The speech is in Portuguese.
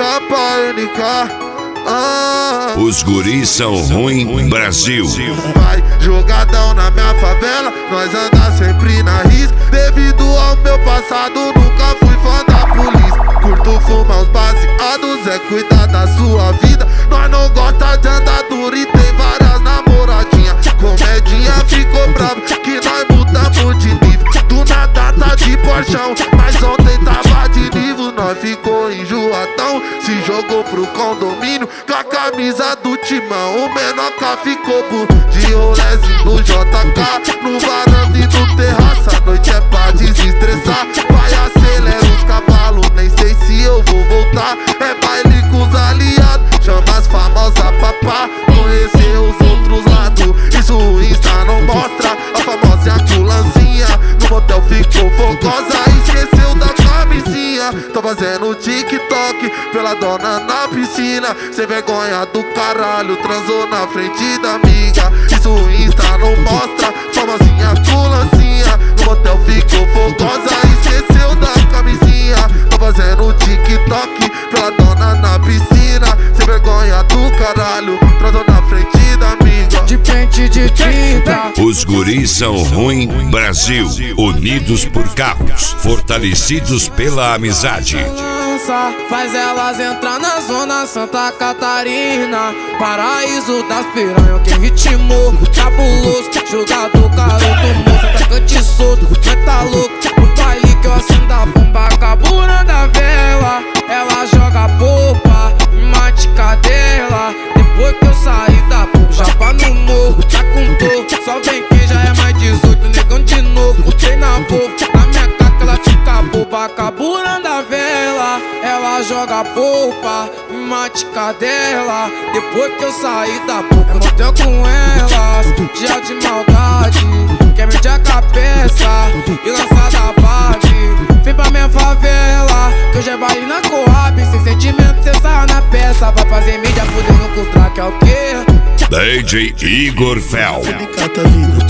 Chapa NK. Os guris são ruim, Brasil. Vai jogadão na minha favela, nós anda sempre na risca. Devido ao meu passado, nunca fui fã da polícia. Curto fumar uns baseados, é cuidar da sua vida. Nós não gosta de andar duro e tem várias namoradinhas. Comedinha ficou brava que nós mudamos de nível. Do nada tá de porchão, mas ontem tava de nível. Nós ficou enjoadão, se jogou pro condomínio com a camisa do timão. O Menoca ficou de rolezinho no JK, no varanda e no terraço. A noite é pra desestressar, vai acelera os cavalos, nem sei se eu vou voltar. É baile com os aliados, chama as famosas papá, conhecer os outros lados. Isso o Insta não mostra, a famosa culancinha no motel ficou fogosa, esqueceu da camisinha. Tô fazendo TikTok pela dona na piscina, sem vergonha do caralho, transou na frente da amiga. Isso o Insta não mostra, famosinha culancinha no motel ficou fogosa, esqueceu da camisinha. Tô fazendo TikTok pela dona na piscina, sem vergonha do caralho, transou na frente da amiga. De pente de 30. Os guris são ruim, Brasil. Unidos por carros, fortalecidos pela amizade. Faz elas entrar na zona Santa Catarina, paraíso das piranha, que ritmo cabuloso, jogador garoto, moço, atacante solto, mas tá louco, no baile que eu acendo a bomba, carburando a vela, ela joga polpa, mate cadela, depois que eu saí da bomba, japa no morro, tá com dor, só vem quem já é mais 18, negão de novo, o trem na boca, na minha caca ela fica boba, carburando a vela, ela joga polpa, mate cadela, depois que eu saí da boca, motel com elas, dia de maldade, quer medir a cabeça e lançar da Barbie. Vem pra minha favela, que hoje é baile na Coab, sem sentimento cê sai na peça, vai fazer mídia fudendo com os track, é o quê? DJ Igor Fel. Delicata vida.